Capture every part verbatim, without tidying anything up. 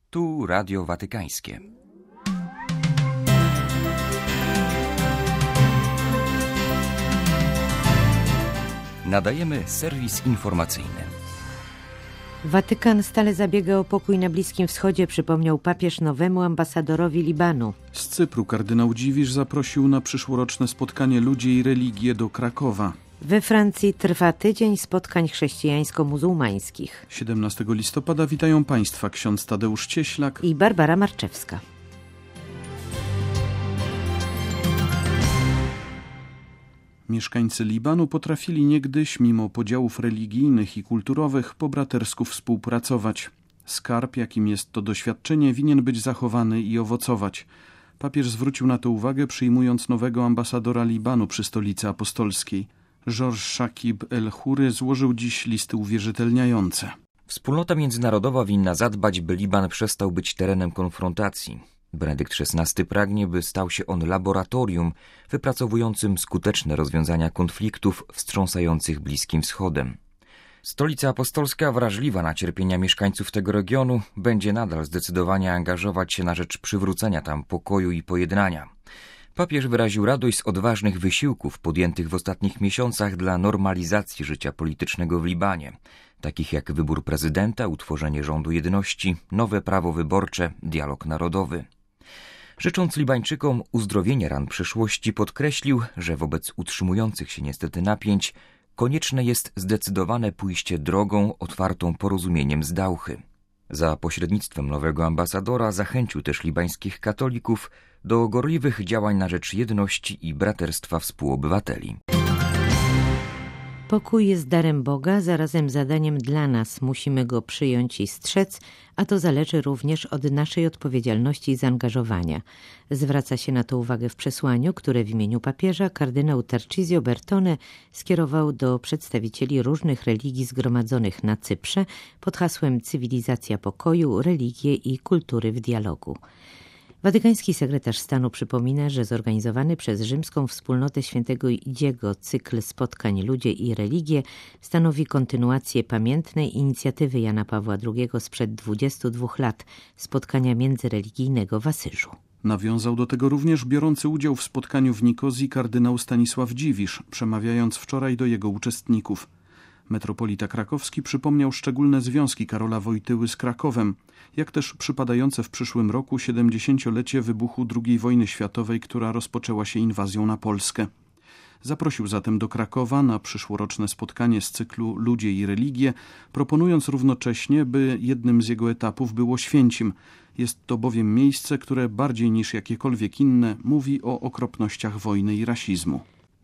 Tu Radio Watykańskie. Nadajemy serwis informacyjny. Watykan stale zabiega o pokój na Bliskim Wschodzie, przypomniał papież nowemu ambasadorowi Libanu. Z Cypru kardynał Dziwisz zaprosił na przyszłoroczne spotkanie Ludzie i religie do Krakowa. We Francji trwa tydzień spotkań chrześcijańsko-muzułmańskich. siedemnastego listopada witają Państwa ksiądz Tadeusz Cieślak i Barbara Marczewska. Mieszkańcy Libanu potrafili niegdyś, mimo podziałów religijnych i kulturowych, po bratersku współpracować. Skarb, jakim jest to doświadczenie, winien być zachowany i owocować. Papież zwrócił na to uwagę, przyjmując nowego ambasadora Libanu przy Stolicy Apostolskiej. Georges Shakib El-Houry złożył dziś listy uwierzytelniające. Wspólnota międzynarodowa winna zadbać, by Liban przestał być terenem konfrontacji. Benedykt szesnasty pragnie, by stał się on laboratorium wypracowującym skuteczne rozwiązania konfliktów wstrząsających Bliskim Wschodem. Stolica Apostolska, wrażliwa na cierpienia mieszkańców tego regionu, będzie nadal zdecydowanie angażować się na rzecz przywrócenia tam pokoju i pojednania. Papież wyraził radość z odważnych wysiłków podjętych w ostatnich miesiącach dla normalizacji życia politycznego w Libanie, takich jak wybór prezydenta, utworzenie rządu jedności, nowe prawo wyborcze, dialog narodowy. Życząc Libańczykom uzdrowienia ran przeszłości, podkreślił, że wobec utrzymujących się niestety napięć konieczne jest zdecydowane pójście drogą otwartą porozumieniem z Dauchy. Za pośrednictwem nowego ambasadora zachęcił też libańskich katolików do gorliwych działań na rzecz jedności i braterstwa współobywateli. Pokój jest darem Boga, zarazem zadaniem dla nas. Musimy go przyjąć i strzec, a to zależy również od naszej odpowiedzialności i zaangażowania. Zwraca się na to uwagę w przesłaniu, które w imieniu papieża kardynał Tarcisio Bertone skierował do przedstawicieli różnych religii zgromadzonych na Cyprze pod hasłem Cywilizacja pokoju, religie i kultury w dialogu. Watykański sekretarz stanu przypomina, że zorganizowany przez Rzymską Wspólnotę Świętego Idziego cykl spotkań Ludzie i religie stanowi kontynuację pamiętnej inicjatywy Jana Pawła drugiego sprzed dwudziestu dwóch lat, spotkania międzyreligijnego w Asyżu. Nawiązał do tego również biorący udział w spotkaniu w Nikozji kardynał Stanisław Dziwisz, przemawiając wczoraj do jego uczestników. Metropolita krakowski przypomniał szczególne związki Karola Wojtyły z Krakowem, jak też przypadające w przyszłym roku siedemdziesięciolecie wybuchu drugiej wojny światowej, która rozpoczęła się inwazją na Polskę. Zaprosił zatem do Krakowa na przyszłoroczne spotkanie z cyklu Ludzie i religie, proponując równocześnie, by jednym z jego etapów było Święcim. Jest to bowiem miejsce, które bardziej niż jakiekolwiek inne mówi o okropnościach wojny i rasizmu.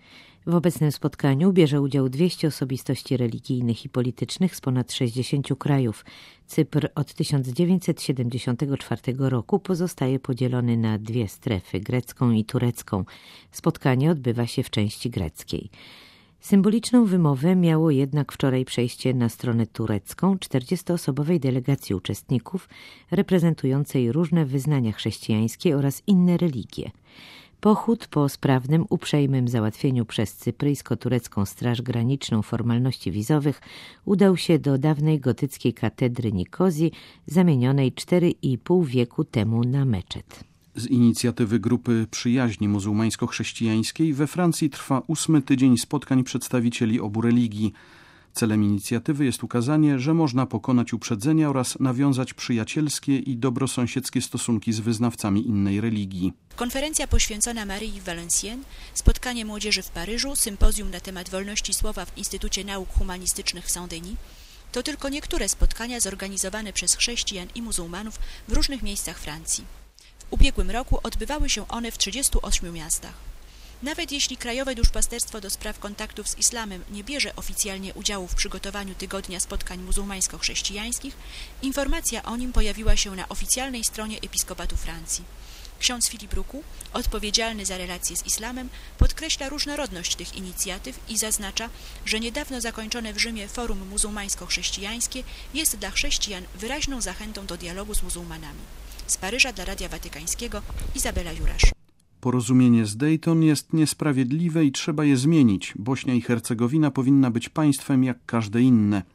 W obecnym spotkaniu bierze udział dwieście osobistości religijnych i politycznych z ponad sześćdziesięciu krajów. Cypr od tysiąc dziewięćset siedemdziesiątego czwartego roku pozostaje podzielony na dwie strefy, grecką i turecką. Spotkanie odbywa się w części greckiej. Symboliczną wymowę miało jednak wczoraj przejście na stronę turecką czterdziestoosobowej delegacji uczestników reprezentującej różne wyznania chrześcijańskie oraz inne religie. Pochód po sprawnym, uprzejmym załatwieniu przez cypryjsko-turecką Straż Graniczną formalności wizowych udał się do dawnej gotyckiej katedry Nikozji, zamienionej cztery i pół wieku temu na meczet. Z inicjatywy Grupy Przyjaźni Muzułmańsko-Chrześcijańskiej we Francji trwa ósmy tydzień spotkań przedstawicieli obu religii. Celem inicjatywy jest ukazanie, że można pokonać uprzedzenia oraz nawiązać przyjacielskie i dobrosąsiedzkie stosunki z wyznawcami innej religii. Konferencja poświęcona Maryi w Valenciennes, spotkanie młodzieży w Paryżu, sympozjum na temat wolności słowa w Instytucie Nauk Humanistycznych w Saint-Denis to tylko niektóre spotkania zorganizowane przez chrześcijan i muzułmanów w różnych miejscach Francji. W ubiegłym roku odbywały się one w trzydziestu ośmiu miastach. Nawet jeśli Krajowe Duszpasterstwo do Spraw Kontaktów z Islamem nie bierze oficjalnie udziału w przygotowaniu Tygodnia Spotkań Muzułmańsko-Chrześcijańskich, informacja o nim pojawiła się na oficjalnej stronie Episkopatu Francji. Ksiądz Filip Ruku, odpowiedzialny za relacje z islamem, podkreśla różnorodność tych inicjatyw i zaznacza, że niedawno zakończone w Rzymie Forum Muzułmańsko-Chrześcijańskie jest dla chrześcijan wyraźną zachętą do dialogu z muzułmanami. Z Paryża dla Radia Watykańskiego Izabela Jurasz. Porozumienie z Dayton jest niesprawiedliwe i trzeba je zmienić. Bośnia i Hercegowina powinna być państwem jak każde inne.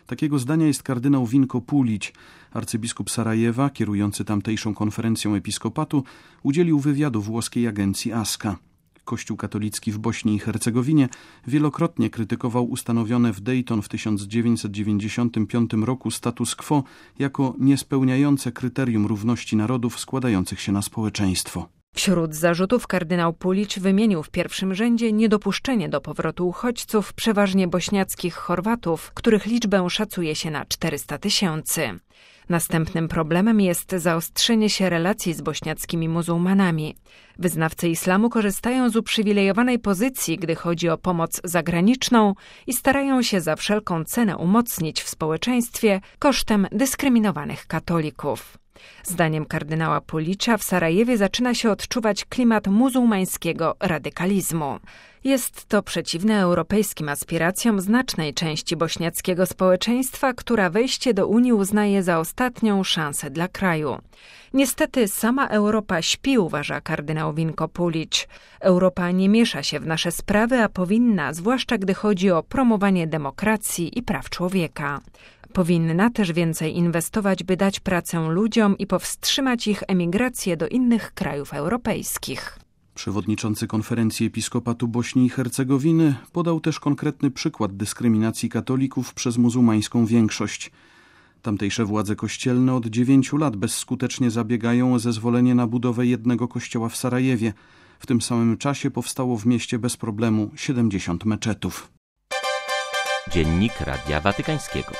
Takiego zdania jest kardynał Vinko Pulić. Arcybiskup Sarajewa, kierujący tamtejszą konferencją episkopatu, udzielił wywiadu włoskiej agencji Aska. Kościół katolicki w Bośni i Hercegowinie wielokrotnie krytykował ustanowione w Dayton w tysiąc dziewięćset dziewięćdziesiątym piątym roku status quo jako niespełniające kryterium równości narodów składających się na społeczeństwo. Wśród zarzutów kardynał Pulić wymienił w pierwszym rzędzie niedopuszczenie do powrotu uchodźców, przeważnie bośniackich Chorwatów, których liczbę szacuje się na czterysta tysięcy. Następnym problemem jest zaostrzenie się relacji z bośniackimi muzułmanami. Wyznawcy islamu korzystają z uprzywilejowanej pozycji, gdy chodzi o pomoc zagraniczną i starają się za wszelką cenę umocnić w społeczeństwie kosztem dyskryminowanych katolików. Zdaniem kardynała Pulicza w Sarajewie zaczyna się odczuwać klimat muzułmańskiego radykalizmu. Jest to przeciwne europejskim aspiracjom znacznej części bośniackiego społeczeństwa, która wejście do Unii uznaje za ostatnią szansę dla kraju. Niestety sama Europa śpi, uważa kardynał Vinko Pulić. Europa nie miesza się w nasze sprawy, a powinna, zwłaszcza gdy chodzi o promowanie demokracji i praw człowieka. Powinna też więcej inwestować, by dać pracę ludziom i powstrzymać ich emigrację do innych krajów europejskich. Przewodniczący Konferencji Episkopatu Bośni i Hercegowiny podał też konkretny przykład dyskryminacji katolików przez muzułmańską większość. Tamtejsze władze kościelne od dziewięciu lat bezskutecznie zabiegają o zezwolenie na budowę jednego kościoła w Sarajewie. W tym samym czasie powstało w mieście bez problemu siedemdziesiąt meczetów. Dziennik Radia Watykańskiego.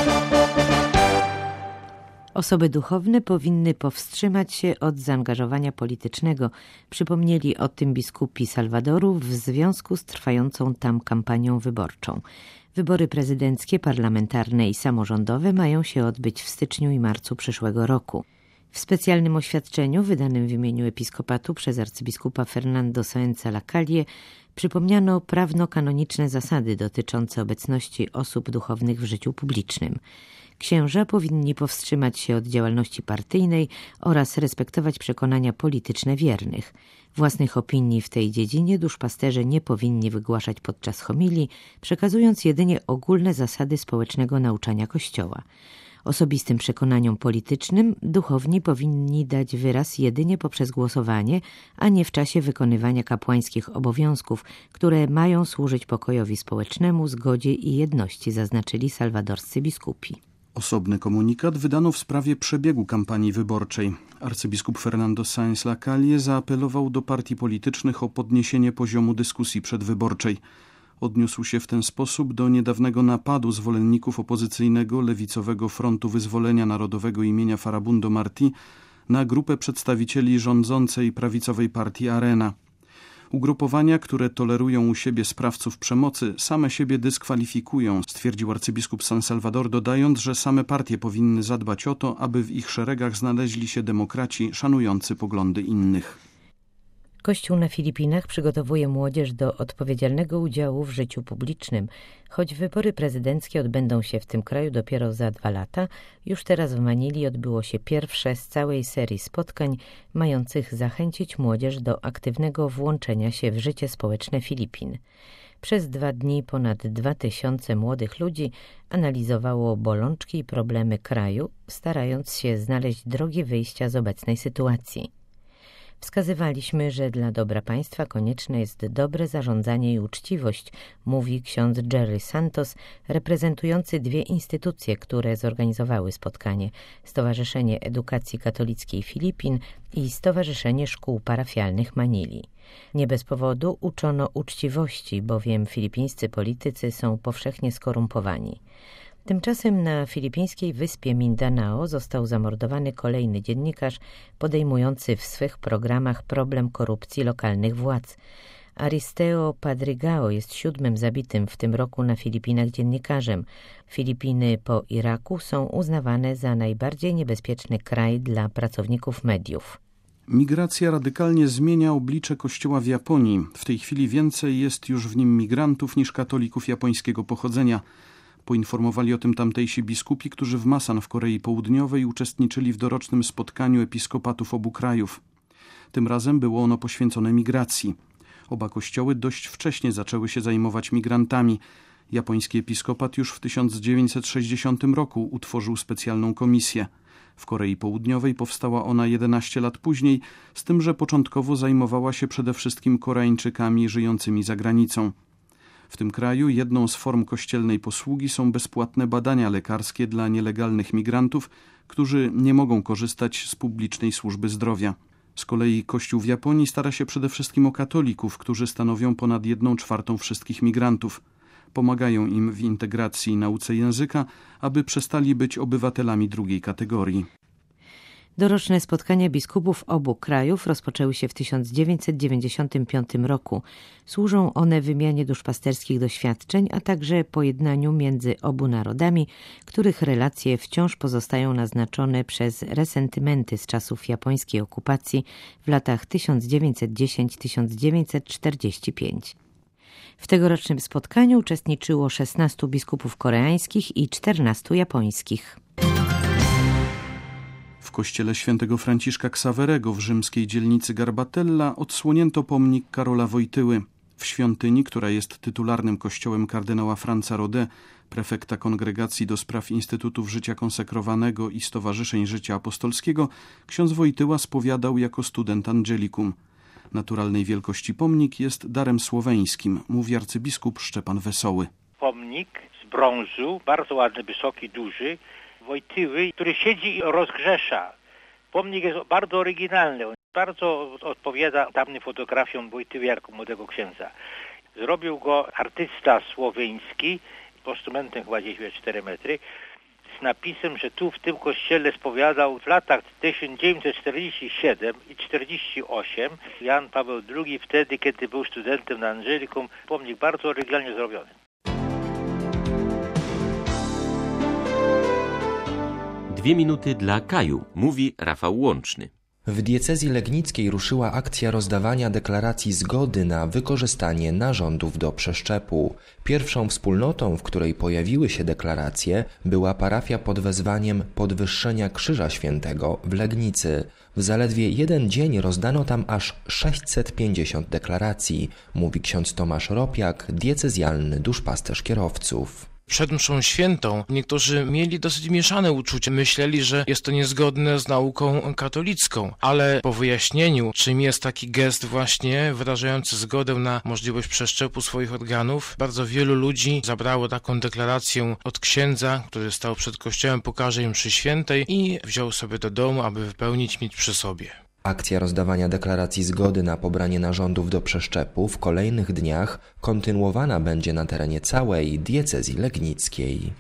Osoby duchowne powinny powstrzymać się od zaangażowania politycznego. Przypomnieli o tym biskupi Salwadoru w związku z trwającą tam kampanią wyborczą. Wybory prezydenckie, parlamentarne i samorządowe mają się odbyć w styczniu i marcu przyszłego roku. W specjalnym oświadczeniu wydanym w imieniu episkopatu przez arcybiskupa Fernando Sáenza Lacalle przypomniano prawno-kanoniczne zasady dotyczące obecności osób duchownych w życiu publicznym. Księża powinni powstrzymać się od działalności partyjnej oraz respektować przekonania polityczne wiernych. Własnych opinii w tej dziedzinie duszpasterze nie powinni wygłaszać podczas homilii, przekazując jedynie ogólne zasady społecznego nauczania Kościoła. Osobistym przekonaniom politycznym duchowni powinni dać wyraz jedynie poprzez głosowanie, a nie w czasie wykonywania kapłańskich obowiązków, które mają służyć pokojowi społecznemu, zgodzie i jedności, zaznaczyli salwadorscy biskupi. Osobny komunikat wydano w sprawie przebiegu kampanii wyborczej. Arcybiskup Fernando Sáenz Lacalle zaapelował do partii politycznych o podniesienie poziomu dyskusji przedwyborczej. Odniósł się w ten sposób do niedawnego napadu zwolenników opozycyjnego Lewicowego Frontu Wyzwolenia Narodowego imienia Farabundo Martí na grupę przedstawicieli rządzącej prawicowej partii Arena. Ugrupowania, które tolerują u siebie sprawców przemocy, same siebie dyskwalifikują, stwierdził arcybiskup San Salvador, dodając, że same partie powinny zadbać o to, aby w ich szeregach znaleźli się demokraci szanujący poglądy innych. Kościół na Filipinach przygotowuje młodzież do odpowiedzialnego udziału w życiu publicznym. Choć wybory prezydenckie odbędą się w tym kraju dopiero za dwa lata, już teraz w Manili odbyło się pierwsze z całej serii spotkań mających zachęcić młodzież do aktywnego włączenia się w życie społeczne Filipin. Przez dwa dni ponad dwa tysiące młodych ludzi analizowało bolączki i problemy kraju, starając się znaleźć drogi wyjścia z obecnej sytuacji. Wskazywaliśmy, że dla dobra państwa konieczne jest dobre zarządzanie i uczciwość, mówi ksiądz Jerry Santos, reprezentujący dwie instytucje, które zorganizowały spotkanie: Stowarzyszenie Edukacji Katolickiej Filipin i Stowarzyszenie Szkół Parafialnych Manili. Nie bez powodu uczono uczciwości, bowiem filipińscy politycy są powszechnie skorumpowani. Tymczasem na filipińskiej wyspie Mindanao został zamordowany kolejny dziennikarz podejmujący w swych programach problem korupcji lokalnych władz. Aristeo Padrigao jest siódmym zabitym w tym roku na Filipinach dziennikarzem. Filipiny po Iraku są uznawane za najbardziej niebezpieczny kraj dla pracowników mediów. Migracja radykalnie zmienia oblicze Kościoła w Japonii. W tej chwili więcej jest już w nim migrantów niż katolików japońskiego pochodzenia. Poinformowali o tym tamtejsi biskupi, którzy w Masan w Korei Południowej uczestniczyli w dorocznym spotkaniu episkopatów obu krajów. Tym razem było ono poświęcone migracji. Oba kościoły dość wcześnie zaczęły się zajmować migrantami. Japoński episkopat już w tysiąc dziewięćset sześćdziesiątym roku utworzył specjalną komisję. W Korei Południowej powstała ona jedenaście lat później, z tym, że początkowo zajmowała się przede wszystkim Koreańczykami żyjącymi za granicą. W tym kraju jedną z form kościelnej posługi są bezpłatne badania lekarskie dla nielegalnych migrantów, którzy nie mogą korzystać z publicznej służby zdrowia. Z kolei Kościół w Japonii stara się przede wszystkim o katolików, którzy stanowią ponad jedną czwartą wszystkich migrantów. Pomagają im w integracji i nauce języka, aby przestali być obywatelami drugiej kategorii. Doroczne spotkania biskupów obu krajów rozpoczęły się w tysiąc dziewięćset dziewięćdziesiątym piątym roku. Służą one wymianie duszpasterskich doświadczeń, a także pojednaniu między obu narodami, których relacje wciąż pozostają naznaczone przez resentymenty z czasów japońskiej okupacji w latach tysiąc dziewięćset dziesiąty do tysiąc dziewięćset czterdziestego piątego. W tegorocznym spotkaniu uczestniczyło szesnastu biskupów koreańskich i czternastu japońskich. W kościele świętego Franciszka Ksawerego w rzymskiej dzielnicy Garbatella odsłonięto pomnik Karola Wojtyły. W świątyni, która jest tytularnym kościołem kardynała Franza Rodé, prefekta Kongregacji do Spraw Instytutów Życia Konsekrowanego i Stowarzyszeń Życia Apostolskiego, ksiądz Wojtyła spowiadał jako student Angelicum. Naturalnej wielkości pomnik jest darem słoweńskim, mówi arcybiskup Szczepan Wesoły. Pomnik z brązu, bardzo ładny, wysoki, duży, Wojtyły, który siedzi i rozgrzesza. Pomnik jest bardzo oryginalny, on bardzo odpowiada dawnym fotografiom Wojtyły jako młodego księdza. Zrobił go artysta słoweński, postumentem chyba gdzieś cztery metry, z napisem, że tu w tym kościele spowiadał w latach tysiąc dziewięćset czterdziestym siódmym i czterdziestym ósmym Jan Paweł drugi, wtedy kiedy był studentem na Angelicum. Pomnik bardzo oryginalnie zrobiony. Dwie minuty dla Kaju, mówi Rafał Łączny. W diecezji legnickiej ruszyła akcja rozdawania deklaracji zgody na wykorzystanie narządów do przeszczepu. Pierwszą wspólnotą, w której pojawiły się deklaracje, była parafia pod wezwaniem Podwyższenia Krzyża Świętego w Legnicy. W zaledwie jeden dzień rozdano tam aż sześćset pięćdziesiąt deklaracji, mówi ksiądz Tomasz Ropiak, diecezjalny duszpasterz kierowców. Przed mszą świętą niektórzy mieli dosyć mieszane uczucia. Myśleli, że jest to niezgodne z nauką katolicką, ale po wyjaśnieniu, czym jest taki gest właśnie wyrażający zgodę na możliwość przeszczepu swoich organów, bardzo wielu ludzi zabrało taką deklarację od księdza, który stał przed kościołem po każdej mszy świętej i wziął sobie do domu, aby wypełnić, mieć przy sobie. Akcja rozdawania deklaracji zgody na pobranie narządów do przeszczepu w kolejnych dniach kontynuowana będzie na terenie całej diecezji legnickiej.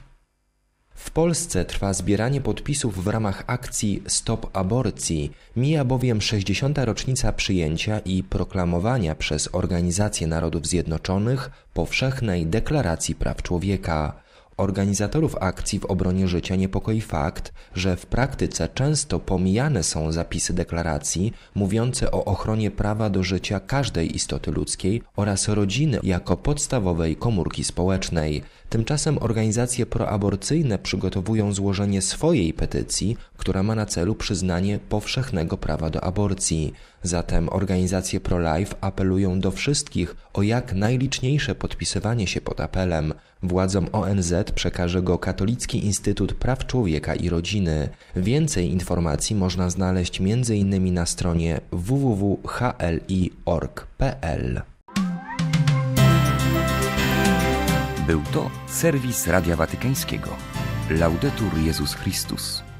W Polsce trwa zbieranie podpisów w ramach akcji Stop Aborcji. Mija bowiem sześćdziesiąta rocznica przyjęcia i proklamowania przez Organizację Narodów Zjednoczonych Powszechnej Deklaracji Praw Człowieka. Organizatorów akcji w obronie życia niepokoi fakt, że w praktyce często pomijane są zapisy deklaracji mówiące o ochronie prawa do życia każdej istoty ludzkiej oraz rodziny jako podstawowej komórki społecznej. Tymczasem organizacje proaborcyjne przygotowują złożenie swojej petycji, która ma na celu przyznanie powszechnego prawa do aborcji. Zatem organizacje pro-life apelują do wszystkich o jak najliczniejsze podpisywanie się pod apelem. Władzom O N Z przekaże go Katolicki Instytut Praw Człowieka i Rodziny. Więcej informacji można znaleźć między innymi na stronie w w w kropka h l i kropka org kropka p l. Był to serwis Radia Watykańskiego. Laudetur Jezus Chrystus.